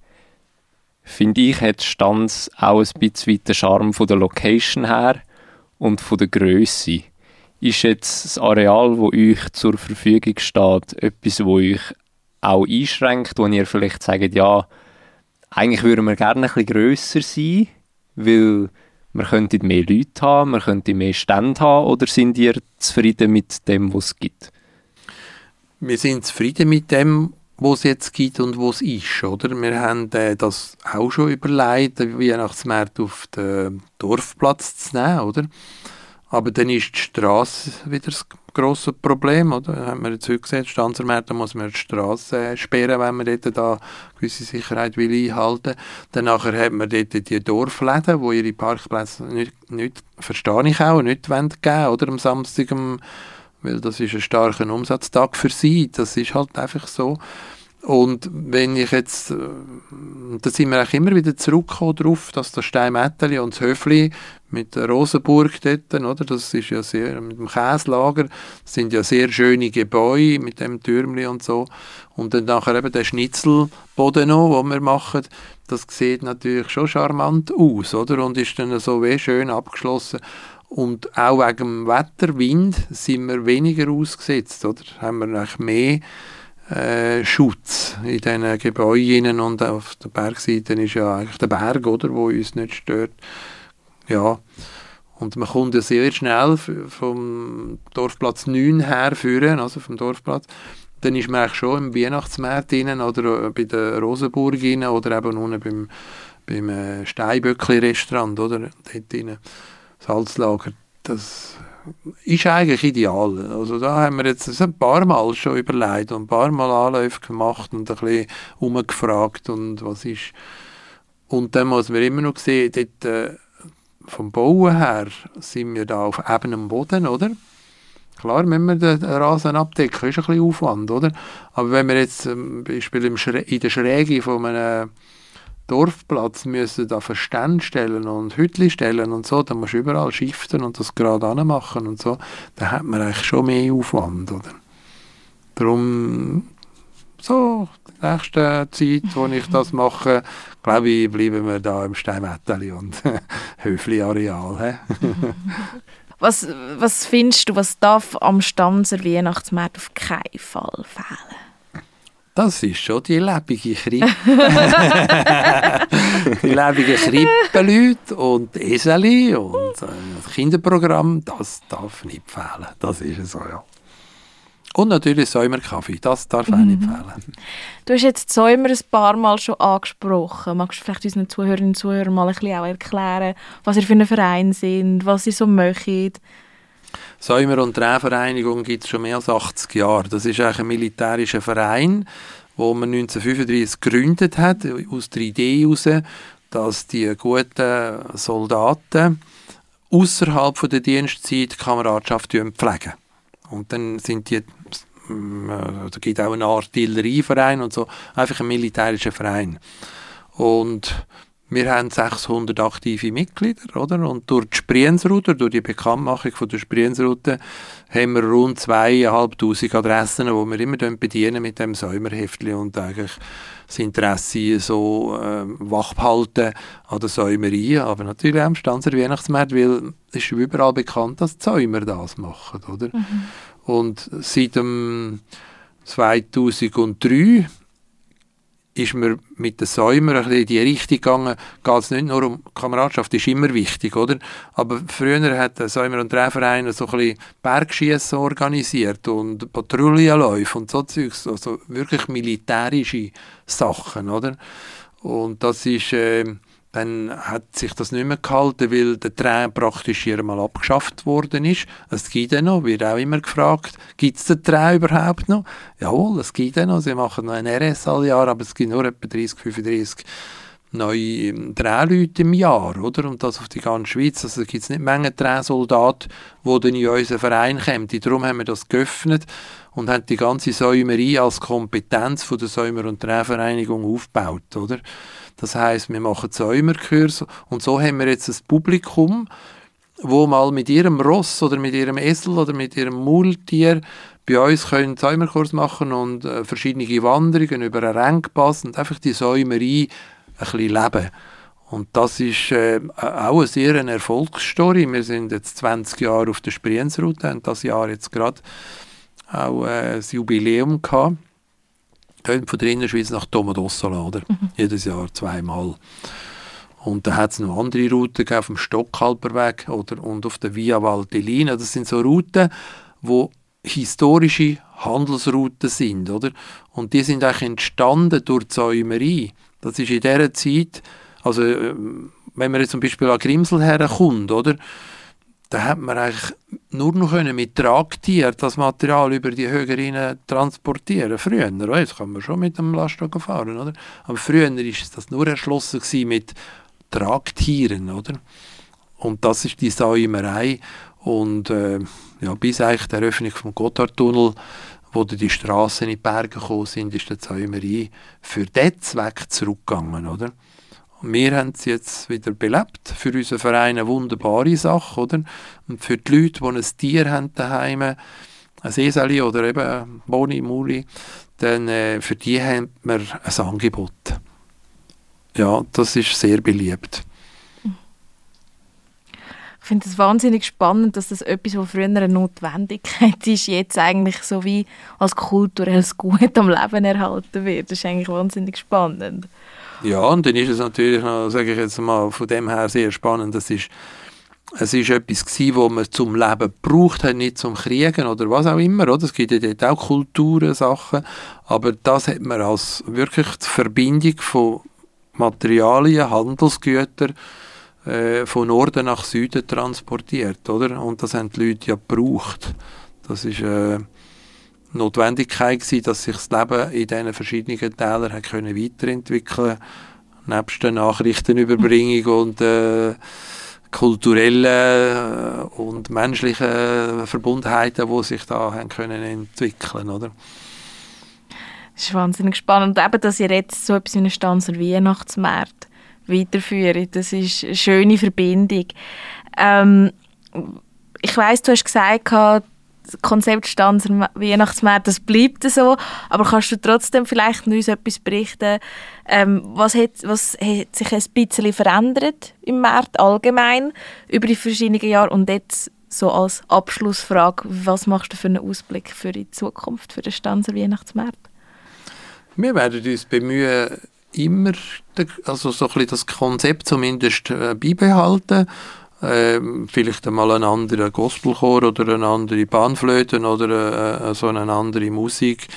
finde ich, hat Stanz auch ein bisschen den Charme von der Location her und von der Grösse. Ist jetzt das Areal, das euch zur Verfügung steht, etwas, das euch auch einschränkt, wo ihr vielleicht sagt, ja, eigentlich würden wir gerne ein bisschen grösser sein, weil wir könnten mehr Leute haben, wir könnten mehr Stände haben, oder sind ihr zufrieden mit dem, was es gibt? Wir sind zufrieden mit dem, was es jetzt gibt und was es ist, oder? Wir haben das auch schon überlegt, den Weihnachtsmarkt auf den Dorfplatz zu nehmen, oder? Aber dann ist die Straße wieder das grosse Problem, oder? Das haben wir jetzt heute gesehen, Stanzermärkte, da muss man die Straße sperren, wenn man dort da gewisse Sicherheit will einhalten. Dann nachher hat man dort die Dorfläden, wo ihre Parkplätze nicht verstehe ich auch, nicht geben wollen, oder? Am Samstag, weil das ist ein starker Umsatztag für sie. Das ist halt einfach so. Und wenn ich jetzt, da sind wir auch immer wieder zurückgekommen drauf, dass das Steinmetteli und das Höfli mit der Rosenburg dort, oder, das ist ja sehr, mit dem Käslager, das sind ja sehr schöne Gebäude mit dem Türmli und so. Und dann nachher eben der Schnitzelboden noch, den wir machen, das sieht natürlich schon charmant aus, oder, und ist dann so wie schön abgeschlossen. Und auch wegen dem Wetter, Wind, sind wir weniger ausgesetzt, oder, haben wir eigentlich mehr Schutz in diesen Gebäuden und auf der Bergseite ist ja eigentlich der Berg, oder, wo uns nicht stört. Ja, und man kommt ja sehr schnell vom Dorfplatz 9 her führen, also vom Dorfplatz. Dann ist man eigentlich schon im Weihnachtsmarkt rein, oder bei der Rosenburg rein, oder eben unten beim Steinböckli-Restaurant, oder, dort rein, Salzlager. Das ist eigentlich ideal. Also da haben wir jetzt ein paar Mal schon überlegt und ein paar Mal Anläufe gemacht und ein bisschen umgefragt und was ist. Und dann muss man immer noch sehen, dort, vom Bauen her sind wir da auf ebenem Boden, oder? Klar müssen wir den Rasen abdecken, ist ein bisschen Aufwand, oder? Aber wenn wir jetzt zum Beispiel in der Schräge von einem Dorfplatz müssen da Verstände stellen und Hütli stellen und so, dann musst du überall schiften und das gerade anmachen und so, dann hat man eigentlich schon mehr Aufwand, oder? Darum so die nächste Zeit, wo ich das mache, glaube ich, bleiben wir da im Steinmetteli und Höfli-Areal. Was findest du, was darf am Stanzer Weihnachtsmarkt auf keinen Fall fehlen? Das ist schon die lebige Krippe. Die lebigen Krippenleute und Eseli und das Kinderprogramm, das darf nicht fehlen. Das ist so, ja. Und natürlich Säumerkaffee, das darf auch nicht fehlen. Du hast jetzt Säumer ein paar Mal schon angesprochen. Magst du vielleicht unseren Zuhörerinnen und Zuhörern mal ein bisschen auch erklären, was ihr für einen Verein sind, was ihr so möchtet? Säumer- und Drehvereinigung gibt es schon mehr als 80 Jahre. Das ist eigentlich ein militärischer Verein, wo man 1935 gegründet hat, aus der Idee heraus, dass die guten Soldaten außerhalb der Dienstzeit die Kameradschaft pflegen. Und dann sind die, da gibt auch einen Artillerieverein und so, einfach ein militärischer Verein. Und wir haben 600 aktive Mitglieder, oder? Und durch die Sprienzroute, durch die Bekanntmachung von der Sprienzroute, haben wir rund 2500 Adressen, die wir immer bedienen mit dem Säumerheftli und eigentlich das Interesse so wachhalten an der Säumerei, aber natürlich auch am Stanzer Weihnachtsmarkt, weil es ist überall bekannt, dass die Säumer das machen, oder? Und seit dem 2003 ist mir mit den Säumer ein bisschen in die Richtung gegangen, geht es nicht nur um Kameradschaft, ist immer wichtig, oder? Aber früher hat der Säumer- und Drehverein so ein bisschen Bergschiessen organisiert und Patrouillenläufe und so Zeugs, also wirklich militärische Sachen, oder? Und das ist, dann hat sich das nicht mehr gehalten, weil der Dreh praktisch hier mal abgeschafft worden ist. Es gibt ja noch, wird auch immer gefragt, gibt es den Dreh überhaupt noch? Jawohl, es gibt ja noch, sie machen noch ein RS alle Jahr, aber es gibt nur etwa 30, 35 neue Drehleute im Jahr, oder? Und das auf die ganze Schweiz. Also gibt es nicht Menge Drehsoldaten, die dann in unseren Verein kommen. Darum haben wir das geöffnet und haben die ganze Säumerei als Kompetenz von der Säumer- und Drehvereinigung aufgebaut, oder? Das heisst, wir machen Säumerkurs und so haben wir jetzt ein Publikum, wo mal mit ihrem Ross oder mit ihrem Esel oder mit ihrem Maultier bei uns können Säumerkurs machen und verschiedene Wanderungen über einen Rennpass und einfach die Säumerei ein bisschen leben. Und das ist auch eine sehr eine Erfolgsstory. Wir sind jetzt 20 Jahre auf der Sprienzroute und das Jahr jetzt gerade auch ein Jubiläum gehabt. Von der Innerschweiz nach Domodossola, oder? Jedes Jahr 2-mal. Und da hat es noch andere Routen auf dem Stockhalberweg und auf der Via Valtellina. Das sind so Routen, die historische Handelsrouten sind, oder? Und die sind eigentlich entstanden durch die Säumerei. Das ist in dieser Zeit, also wenn man jetzt zum Beispiel an Grimsel herkommt, oder? Da hat man eigentlich nur noch mit Tragtieren das Material über die Höherinnen transportieren. Früher, jetzt kann man schon mit dem Lastwagen fahren, oder? Aber früher war das nur erschlossen mit Tragtieren, oder? Und das ist die Säumerei. Und bis eigentlich der Eröffnung vom Gotthardtunnel, wo die Strassen in die Berge gekommen sind, ist die Säumerei für diesen Zweck zurückgegangen, oder? Wir haben es jetzt wieder belebt. Für unseren Verein eine wunderbare Sache, oder? Und für die Leute, die ein Tier haben daheim, ein Eseli oder eben ein Boni, Muli, dann für die haben wir ein Angebot. Ja, das ist sehr beliebt. Ich finde es wahnsinnig spannend, dass das etwas, was früher eine Notwendigkeit ist, jetzt eigentlich so wie als kulturelles Gut am Leben erhalten wird. Das ist eigentlich wahnsinnig spannend. Ja, und dann ist es natürlich noch, sage ich jetzt mal, von dem her sehr spannend. Es ist etwas gewesen, was man zum Leben braucht hat, nicht zum Kriegen oder was auch immer. Oder? Es gibt ja dort auch Kulturen, Sachen, aber das hat man als wirklich die Verbindung von Materialien, Handelsgütern von Norden nach Süden transportiert, oder? Und das haben die Leute ja gebraucht. Das ist Notwendigkeit gewesen, dass sich das Leben in diesen verschiedenen Tälern hat können weiterentwickeln, nebst der Nachrichtenüberbringung und kulturellen und menschlichen Verbundenheiten, die sich da haben können entwickeln, oder? Das ist wahnsinnig spannend. Und eben, dass ihr jetzt so etwas wie einen Stanzer Weihnachtsmarkt weiterführen. Das ist eine schöne Verbindung. Ich weiss, du hast gesagt, das Konzept Stanzer Weihnachtsmarkt, das bleibt so, aber kannst du trotzdem vielleicht uns etwas berichten, was hat sich ein bisschen verändert im Markt allgemein über die verschiedenen Jahre und jetzt so als Abschlussfrage, was machst du für einen Ausblick für die Zukunft, für den Stanzer Weihnachtsmarkt? Wir werden uns bemühen, immer also so ein bisschen das Konzept zumindest beibehalten. Vielleicht einmal einen anderen Gospelchor oder eine andere Panflöte oder so eine andere Musik.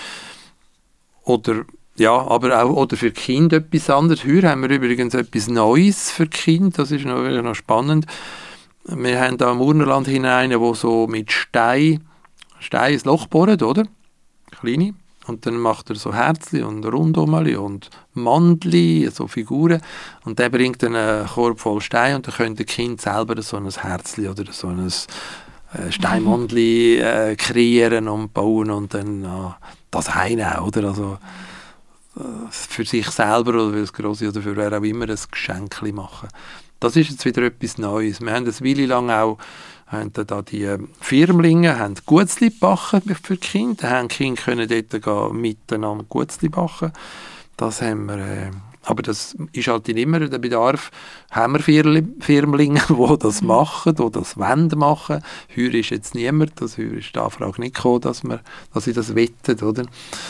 Oder ja, aber auch oder für Kinder etwas anderes. Heute haben wir übrigens etwas Neues für Kinder, das ist noch spannend. Wir haben da im Urnerland hinein, wo so mit Stein ins Loch bohrt, oder? Kleine. Und dann macht er so Herzli und Rundumeli und Mandli, so Figuren. Und der bringt dann einen Korb voll Stein und dann können die Kinder selber so ein Herzli oder so ein Steinmandli kreieren und bauen und dann das heine, oder? Also für sich selber oder für das Grosse oder für wer auch immer ein Geschenk machen. Das ist jetzt wieder etwas Neues. Wir haben eine Weile lang auch da die Firmlinge haben Gutzli backen für die Kinder. Die Kinder können dort miteinander Gutzli backen. Das haben wir, aber das ist halt nicht immer der Bedarf. Haben wir Firmlinge, die das machen, die das wollen machen. Heuer ist jetzt niemand, heuer ist die Anfrage nicht gekommen, dass sie das wettet, oder?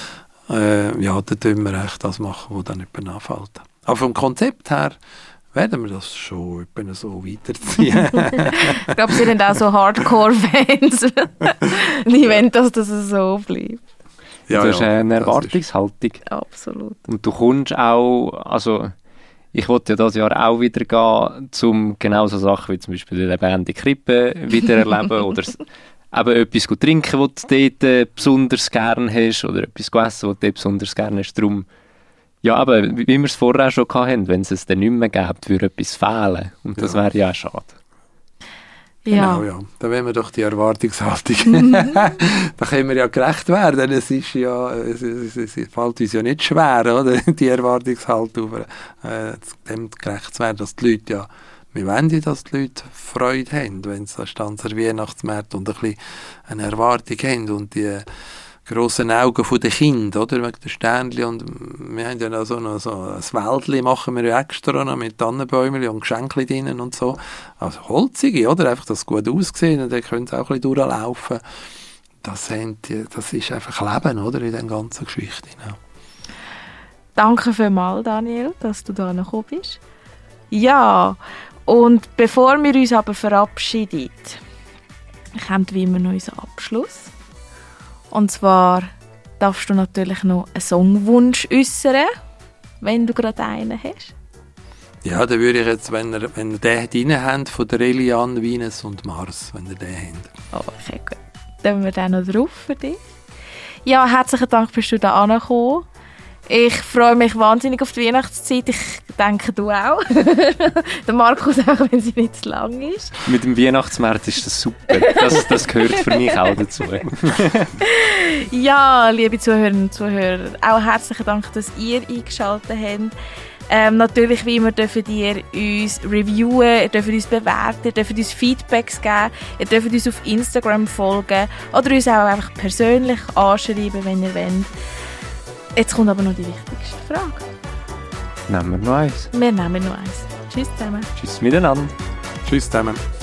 Ja, dann tun wir echt das machen, was dann jemand anfällt. Aber vom Konzept her werden wir das schon so weiterziehen. Ich glaube, sie sind auch so Hardcore-Fans. Die wollen, dass das so bleibt. Ja, das ist eine Erwartungshaltung. Absolut. Und du kommst auch, also ich wollte ja dieses Jahr auch wieder gehen, um genau so Sachen wie zum Beispiel die lebende Krippe wieder erleben oder eben etwas zu trinken, was du dort besonders gerne hast oder etwas zu essen, was du dort besonders gerne hast. Darum, ja, aber wie wir es vorher schon hatten, wenn es dann nicht mehr gibt, würde etwas fehlen. Und das wäre ja auch schade. Ja. Genau, ja. Da wollen wir doch die Erwartungshaltung. Da können wir ja gerecht werden. Es ist ja, es fällt uns ja nicht schwer, oder? Die Erwartungshaltung, dem gerecht zu werden, dass die Leute ja, wir wollen ja, dass die Leute Freude haben, wenn sie an Stanzer Weihnachtsmarkt und ein bisschen eine Erwartung haben und die grossen Augen von den Kindern, oder? Wegen den Sternchen. Und wir haben ja noch so ein Wäldchen, machen wir ja extra noch mit Tannenbäumen und Geschenken drinnen und so. Also holzige, oder? Einfach, dass es gut aussehen und dann können sie auch ein bisschen durchlaufen. Das ist einfach Leben, oder? In dieser ganzen Geschichte. Ja. Danke vielmals, Daniel, dass du da gekommen bist. Ja, und bevor wir uns aber verabschieden, kommt wie immer noch unser Abschluss. Und zwar darfst du natürlich noch einen Songwunsch äußern, wenn du gerade einen hast. Ja, dann würde ich jetzt, wenn ihr den drin habt, von der Eliane, Venus und Mars, wenn ihr den habt. Okay, gut. Dann wir den noch drauf für dich. Ja, herzlichen Dank, bist du da angekommen. Ich freue mich wahnsinnig auf die Weihnachtszeit. Ich denke, du auch. Der Markus auch, wenn sie nicht zu lang ist. Mit dem Weihnachtsmarkt ist das super. Das gehört für mich auch dazu. Ja, liebe Zuhörerinnen und Zuhörer, auch herzlichen Dank, dass ihr eingeschaltet habt. Natürlich, wie immer, dürft ihr uns reviewen, ihr dürft uns bewerten, ihr dürft uns Feedbacks geben, ihr dürft uns auf Instagram folgen oder uns auch einfach persönlich anschreiben, wenn ihr wollt. Jetzt kommt aber noch die wichtigste Frage. Nehmen wir noch eins. Wir nehmen noch eins. Tschüss zusammen. Tschüss miteinander. Tschüss zusammen.